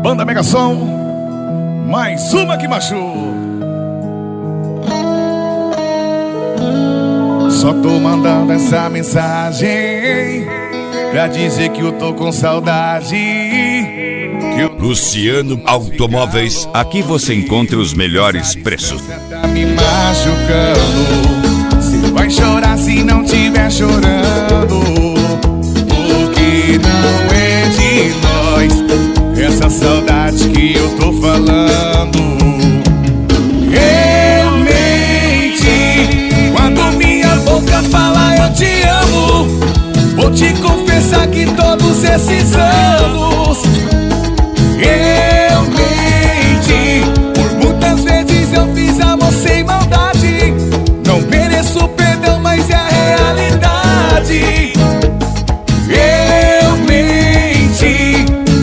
Banda Mega Som, mais uma que machuca. Só tô mandando essa mensagem pra dizer que eu tô com saudade. Luciano Automóveis, aqui você encontra os melhores preços. Tá me machucando. Você vai chorar se não tiver chorando, porque não é de nós essa saudade que eu tô falando. Eu menti quando minha boca fala eu te amo. Vou te confessar que todos esses anos eu menti. Por muitas vezes eu fiz amor sem maldade. Não mereço perdão, mas é a realidade. Eu menti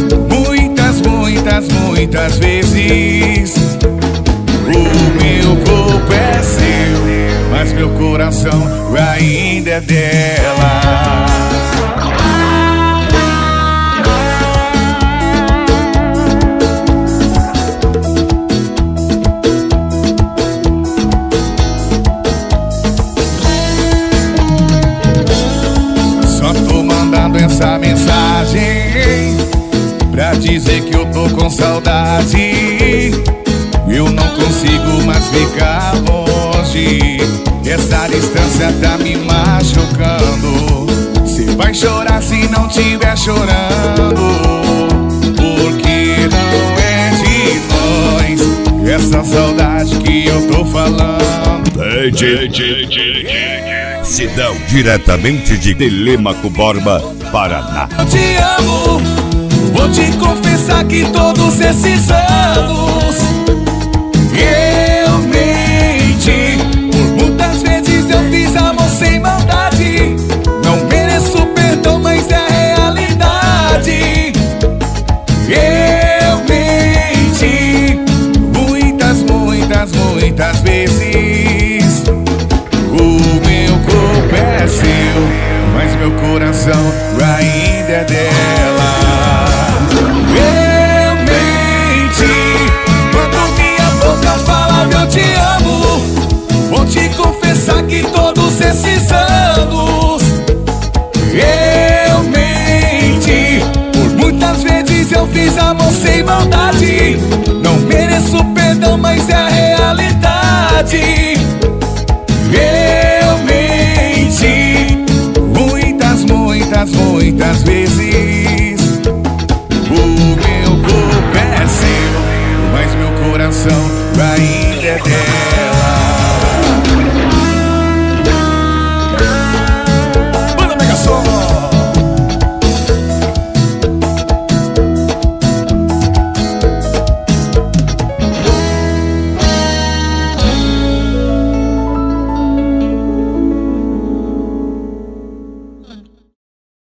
muitas vezes. O meu corpo é seu, mas meu coração ainda é dela. Essa mensagem pra dizer que eu tô com saudade. Eu não consigo mais ficar longe. Essa distância tá me machucando. Cê vai chorar se não tiver chorando, porque não é de nós essa saudade que eu tô falando. Sidão, diretamente de Telêmaco Borba, Paraná. Eu te amo, vou te confessar que todos esses anos eu menti. Por muitas vezes eu fiz amor sem maldade. Não mereço perdão, mas é a realidade. Eu menti muitas vezes. O meu corpo é seu, mas meu coração ainda é dela. Eu menti quando minha boca falava eu te amo. Vou te confessar que todos esses anos eu menti. Por muitas vezes eu fiz amor sem maldade. Não mereço perdão, mas é a realidade. Eu menti muitas vezes. O meu corpo é seu, mas meu coração ainda é dela.